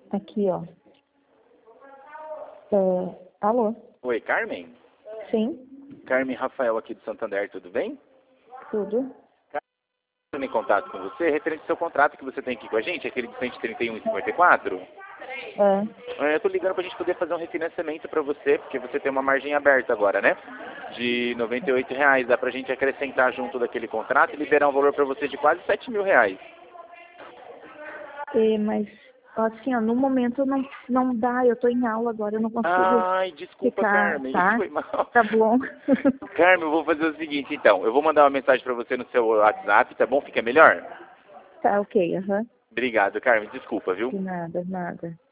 Aqui, ó. Alô? Oi, Carmen? Sim, Carmen Rafael aqui do Santander, tudo bem? tudo. Estou em contato com você, referente ao seu contrato que você tem aqui com a gente, aquele de 131,54. Eu estou ligando para a gente poder fazer um refinanciamento para você, porque você tem uma margem aberta agora, né? De R$ 98. Dá para a gente acrescentar junto daquele contrato e liberar um valor para você de quase R$ 7.000. Mas, assim, ó, no momento não dá, eu tô em aula agora, eu não consigo Ai, desculpa, ficar, Carmen, tá? foi mal. Tá bom. Carmen, eu vou fazer o seguinte, então. Eu vou mandar uma mensagem para você no seu WhatsApp, tá bom? Fica melhor? Tá, ok, aham. Obrigado, Carmen. Desculpa, viu? De nada, nada.